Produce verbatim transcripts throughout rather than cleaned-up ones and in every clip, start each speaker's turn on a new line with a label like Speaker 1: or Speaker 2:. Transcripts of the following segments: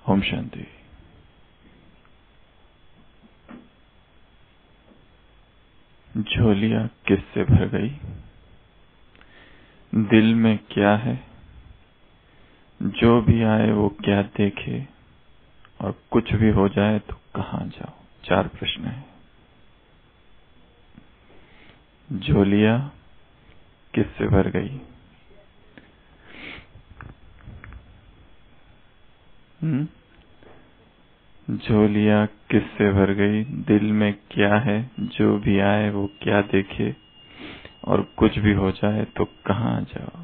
Speaker 1: ओम शांति। झोलियां किससे भर गई? दिल में क्या है? जो भी आए वो क्या देखे, और कुछ भी हो जाए तो कहां जाओ? चार प्रश्न हैं। झोलियां किससे भर गई? हम्म झोलियां किससे भर गई? दिल में क्या है? जो भी आए वो क्या देखे, और कुछ भी हो जाए तो कहां जाओ?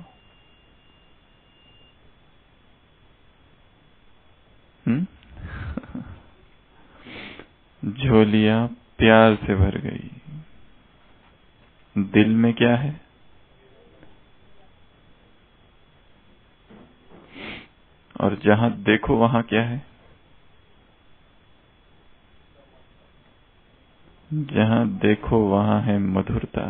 Speaker 1: हम्म झोलियां प्यार से भर गई। दिल में क्या है? और जहां देखो वहां क्या है? जहां देखो वहां है मधुरता।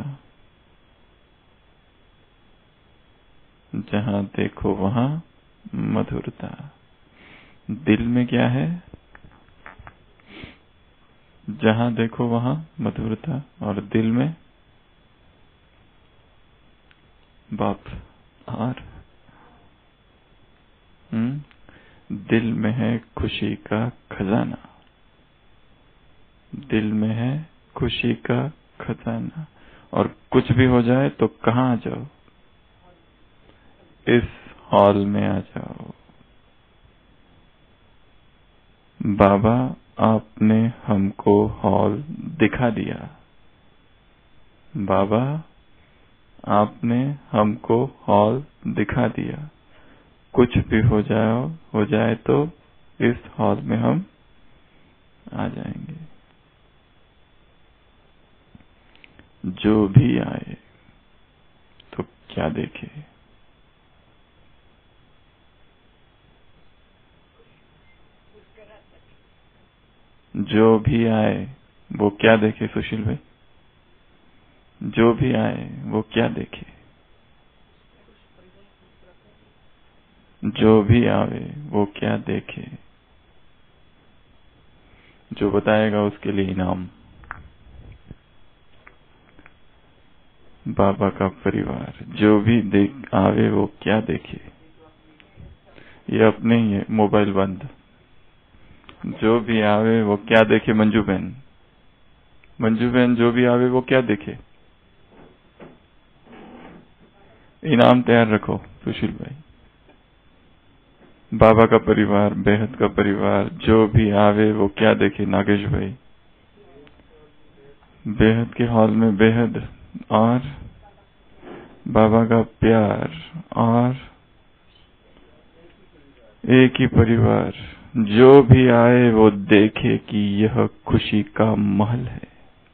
Speaker 1: जहां देखो वहां मधुरता। दिल में क्या है? जहां देखो वहां मधुरता, और दिल में बाप। और हम्म दिल में है खुशी का खजाना। दिल में है खुशी का खजाना, और कुछ भी हो जाए तो कहां आ जाओ? इस हॉल में आ जाओ। बाबा, आपने हमको हॉल दिखा दिया। बाबा, आपने हमको हॉल दिखा दिया। कुछ भी हो जाए हो जाए तो इस हॉल में हम आ जाएंगे। जो भी आए तो क्या देखे? जो भी आए वो क्या देखे सुशील भाई? जो भी आए वो क्या देखे? जो भी आवे वो क्या देखे? जो बताएगा उसके लिए इनाम। बाबा का परिवार जो भी देख आवे वो क्या देखे? ये अपने ही है। मोबाइल बंद। जो भी आवे वो क्या देखे? मंजू बहन, मंजू बहन जो भी आवे वो क्या देखे? इनाम तैयार रखो सुशील भाई। बाबा का परिवार, बेहद का परिवार, जो भी आवे वो क्या देखे? नागेश भाई, बेहद के हॉल में बेहद, और बाबा का प्यार, और एक ही परिवार। जो भी आए वो देखे कि यह खुशी का महल है।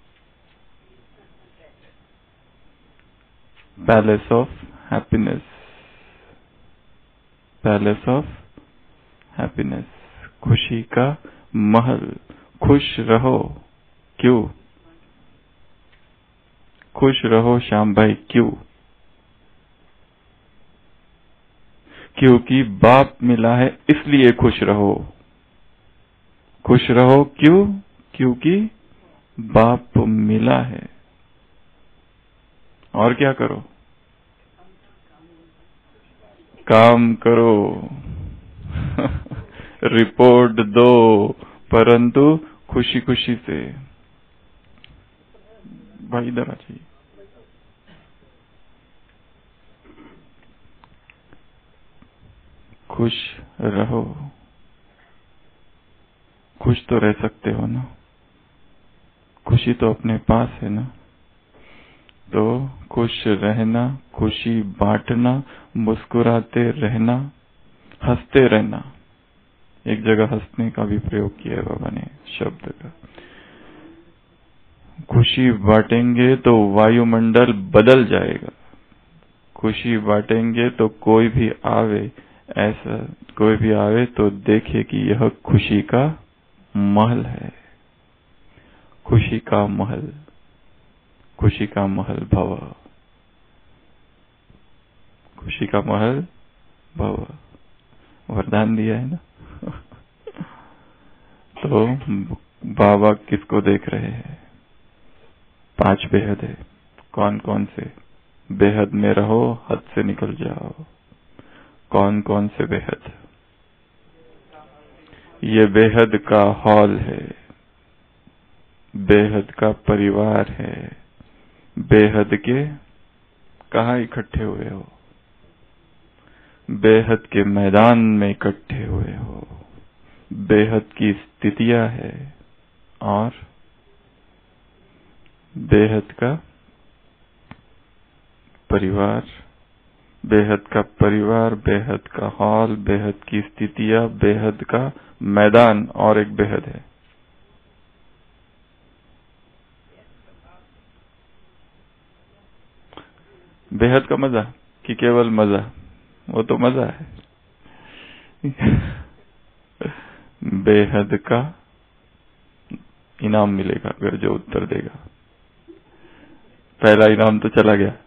Speaker 1: Palace of happiness. Palace of happiness, खुशी का महल। खुश रहो। क्यों खुश रहो श्याम भाई? क्यों? क्योंकि बाप मिला है, इसलिए खुश रहो। खुश रहो क्यों? क्योंकि बाप मिला है। और क्या करो? काम करो। रिपोर्ट दो, परंतु खुशी खुशी से। भाई इधर आ जाइए। खुश रहो। खुश तो रह सकते हो ना? खुशी तो अपने पास है ना? तो खुश रहना, खुशी बांटना, मुस्कुराते रहना, हंसते रहना। एक जगह हंसने का भी प्रयोग किया है बाबा ने शब्द का। खुशी बांटेंगे तो वायुमंडल बदल जाएगा। खुशी बांटेंगे तो कोई भी आवे, ऐसा कोई भी आवे तो देखे कि यह खुशी का महल है। खुशी का महल, खुशी का महल भव। खुशी का महल भव, वरदान दिया है ना। तो बाबा किसको देख रहे हैं? पांच बेहद है। कौन कौन से? बेहद में रहो, हद से निकल जाओ। कौन कौन से बेहद? ये बेहद का हॉल है, बेहद का परिवार है। बेहद के कहाँ इकट्ठे हुए हो? बेहद के मैदान में इकट्ठे हुए हो। बेहद की स्थितियां है और बेहद का परिवार, बेहद का परिवार, बेहद का हॉल, बेहद की स्थितियां, बेहद का मैदान और एक बेहद है। बेहद का मजा कि केवल मजा? वो तो मजा है। बेहद का इनाम मिलेगा अगर जो उत्तर देगा। पहला इनाम तो चला गया,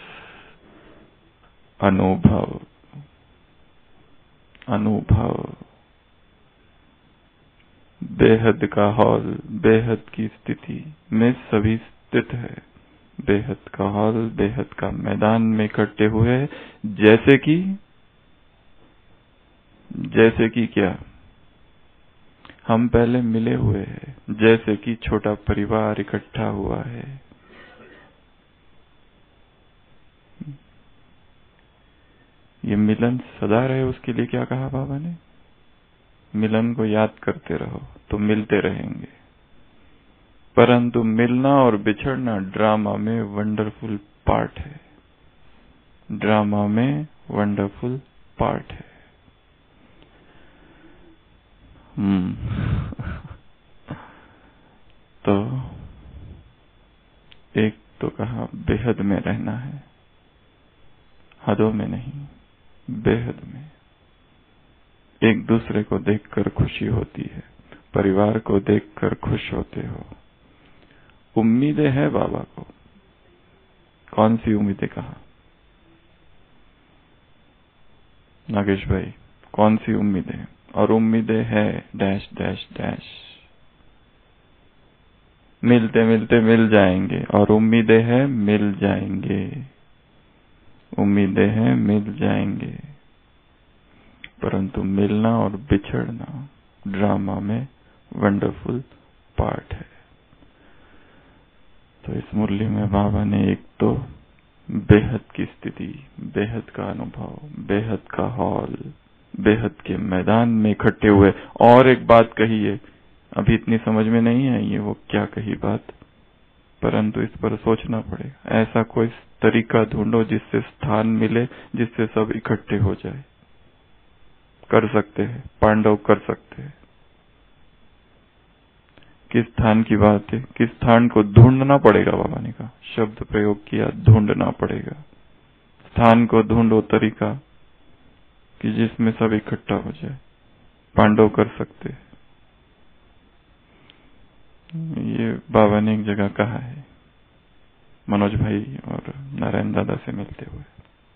Speaker 1: अनुभव। अनुभव बेहद का हॉल, बेहद की स्थिति में सभी स्थित है। बेहद का हॉल, बेहद का मैदान में इकट्ठे हुए, जैसे कि जैसे कि क्या? हम पहले मिले हुए हैं, जैसे कि छोटा परिवार इकट्ठा हुआ है। ये मिलन सदा रहे, उसके लिए क्या कहा बाबा ने? मिलन को याद करते रहो तो मिलते रहेंगे। परंतु मिलना और बिछड़ना ड्रामा में वंडरफुल पार्ट है। ड्रामा में वंडरफुल पार्ट है। हम्म तो एक तो कहा बेहद में रहना है, हदों में नहीं, बेहद में। एक दूसरे को देखकर खुशी होती है, परिवार को देखकर खुश होते हो। उम्मीदें हैं बाबा को। कौन सी उम्मीदें कहा? नागेश भाई, कौन सी उम्मीदें? और उम्मीदें है डैश डैश डैश। मिलते मिलते मिल जाएंगे, और उम्मीदें हैं मिल जाएंगे। उम्मीदें हैं मिल जाएंगे, परंतु मिलना और बिछड़ना ड्रामा में वंडरफुल पार्ट है। तो इस मुरली में बाबा ने एक तो बेहद की स्थिति, बेहद का अनुभव, बेहद का हॉल, बेहद के मैदान में इकट्ठे हुए, और एक बात कही है, अभी इतनी समझ में नहीं आई है वो क्या कही बात, परंतु इस पर सोचना पड़ेगा। ऐसा कोई तरीका ढूंढो जिससे स्थान मिले, जिससे सब इकट्ठे हो जाए। कर सकते हैं, पांडव कर सकते हैं। किस स्थान की बात है? किस स्थान को ढूंढना पड़ेगा? बाबा ने कहा, शब्द प्रयोग किया, ढूंढना पड़ेगा। स्थान को ढूंढो, तरीका कि जिसमें सब इकट्ठा हो जाए। पांडव कर सकते हैं। ये बाबा ने एक जगह कहा है, मनोज भाई और नारायण दादा से मिलते हुए।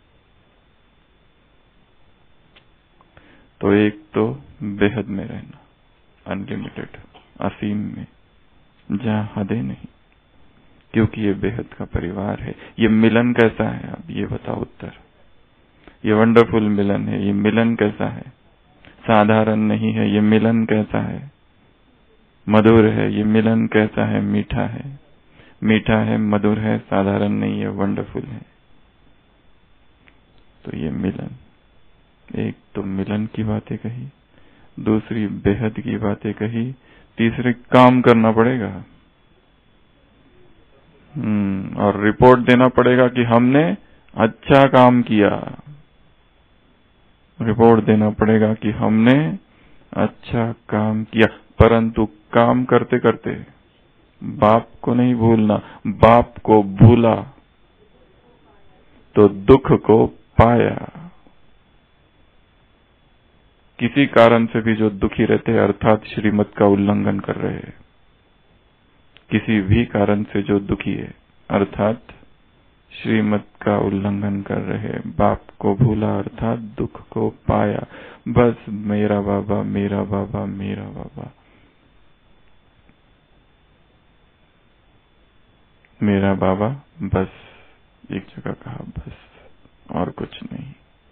Speaker 1: तो एक तो बेहद में रहना, अनलिमिटेड, असीम में, जहां हदें नहीं, क्योंकि ये बेहद का परिवार है। ये मिलन कैसा है? अब ये बताओ उत्तर। ये वंडरफुल मिलन है। ये मिलन कैसा है? साधारण नहीं है। ये मिलन कैसा है? मधुर है। ये मिलन कैसा है? मीठा है। मीठा है, मधुर है, साधारण नहीं है, वंडरफुल है। तो ये मिलन, एक तो मिलन की बातें कही, दूसरी बेहद की बातें कही, तीसरे काम करना पड़ेगा। हम्म और रिपोर्ट देना पड़ेगा कि हमने अच्छा काम किया। रिपोर्ट देना पड़ेगा कि हमने अच्छा काम किया, परंतु काम करते करते बाप को नहीं भूलना। बाप को भूला तो दुख को पाया। किसी कारण से भी जो दुखी रहते हैं, अर्थात श्रीमत का उल्लंघन कर रहे हैं, किसी भी कारण से जो दुखी है, अर्थात श्रीमत का उल्लंघन कर रहे हैं, बाप को भूला अर्थात दुख को पाया। बस मेरा बाबा, मेरा बाबा, मेरा बाबा, मेरा बाबा बस, एक जगह कहा बस, और कुछ नहीं।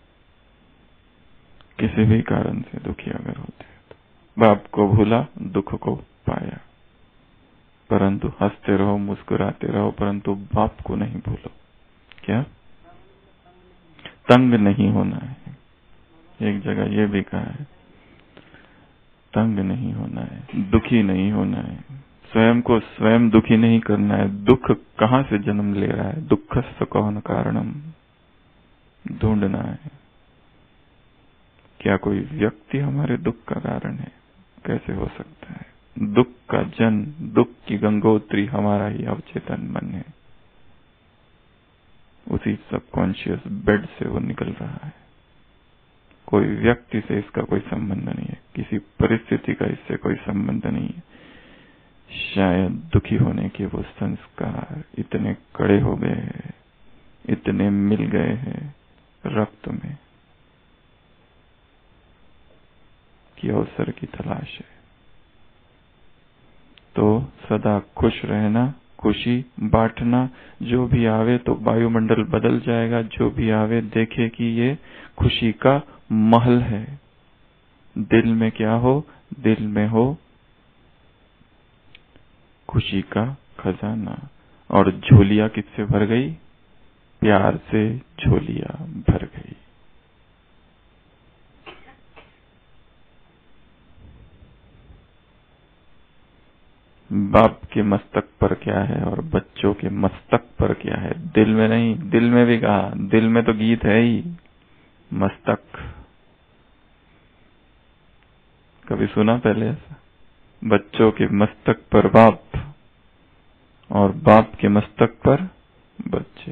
Speaker 1: किसी भी कारण से दुखी अगर होते हैं तो बाप को भूला, दुख को पाया। परंतु हंसते रहो, मुस्कुराते रहो, परंतु बाप को नहीं भूलो। क्या? तंग नहीं होना है। एक जगह ये भी कहा है, तंग नहीं होना है, दुखी नहीं होना है, स्वयं को स्वयं दुखी नहीं करना है। दुख कहां से जन्म ले रहा है? दुःखस्य कौन कारणम, ढूंढना है। क्या कोई व्यक्ति हमारे दुख का कारण है? कैसे हो सकता है? दुख का जन्म, दुख की गंगोत्री हमारा ही अवचेतन मन है। उसी सबकॉन्शियस बेड से वो निकल रहा है। कोई व्यक्ति से इसका कोई संबंध नहीं है, किसी परिस्थिति का इससे कोई संबंध नहीं है। शायद दुखी होने के वो संस्कार इतने कड़े हो गए हैं, इतने मिल गए हैं रक्त में कि अवसर की तलाश है। तो सदा खुश रहना, खुशी बांटना। जो भी आवे तो वायुमंडल बदल जाएगा, जो भी आवे देखे कि ये खुशी का महल है। दिल में क्या हो? दिल में हो खुशी का खजाना। और झोलियां किससे भर गई? प्यार से झोलियां भर गई। बाप के मस्तक पर क्या है और बच्चों के मस्तक पर क्या है? दिल में नहीं, दिल में भी कहा, दिल में तो गीत है ही। मस्तक कभी सुना पहले ऐसा? बच्चों के मस्तक पर बाप और बाप के मस्तक पर बच्चे।